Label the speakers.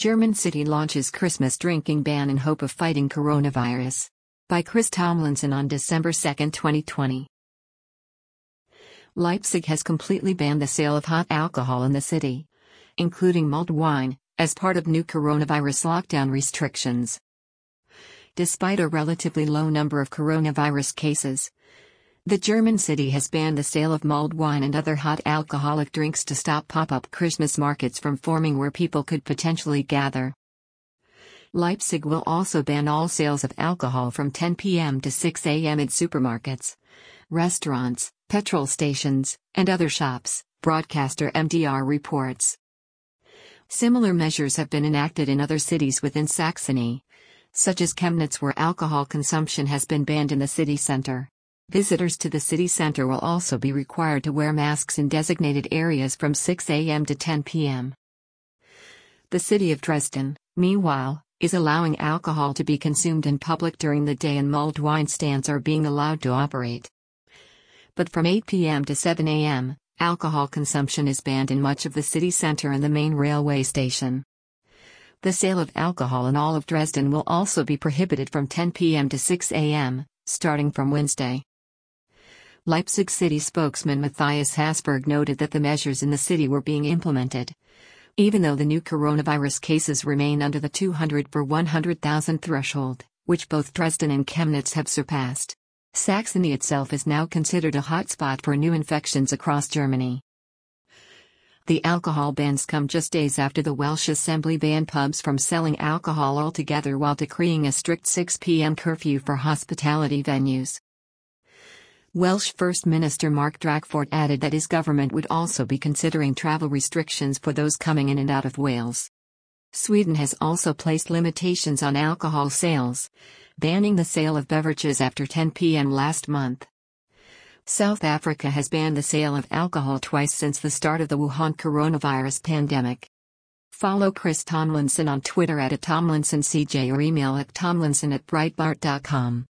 Speaker 1: German city launches Christmas drinking ban in hope of fighting coronavirus. By Chris Tomlinson on December 2, 2020. Leipzig has completely banned the sale of hot alcohol in the city, including mulled wine, as part of new coronavirus lockdown restrictions. Despite a relatively low number of coronavirus cases, the German city has banned the sale of mulled wine and other hot alcoholic drinks to stop pop-up Christmas markets from forming where people could potentially gather. Leipzig will also ban all sales of alcohol from 10 p.m. to 6 a.m. in supermarkets, restaurants, petrol stations, and other shops, broadcaster MDR reports. Similar measures have been enacted in other cities within Saxony, such as Chemnitz, where alcohol consumption has been banned in the city center. Visitors to the city center will also be required to wear masks in designated areas from 6 a.m. to 10 p.m. The city of Dresden, meanwhile, is allowing alcohol to be consumed in public during the day, and mulled wine stands are being allowed to operate. But from 8 p.m. to 7 a.m., alcohol consumption is banned in much of the city center and the main railway station. The sale of alcohol in all of Dresden will also be prohibited from 10 p.m. to 6 a.m., starting from Wednesday. Leipzig city spokesman Matthias Hasberg noted that the measures in the city were being implemented, even though the new coronavirus cases remain under the 200 per 100,000 threshold, which both Dresden and Chemnitz have surpassed. Saxony itself is now considered a hotspot for new infections across Germany. The alcohol bans come just days after the Welsh Assembly banned pubs from selling alcohol altogether while decreeing a strict 6 p.m. curfew for hospitality venues. Welsh First Minister Mark Drakeford added that his government would also be considering travel restrictions for those coming in and out of Wales. Sweden has also placed limitations on alcohol sales, banning the sale of beverages after 10 p.m. last month. South Africa has banned the sale of alcohol twice since the start of the Wuhan coronavirus pandemic. Follow Chris Tomlinson on Twitter @TomlinsonCJ or email at tomlinson@breitbart.com.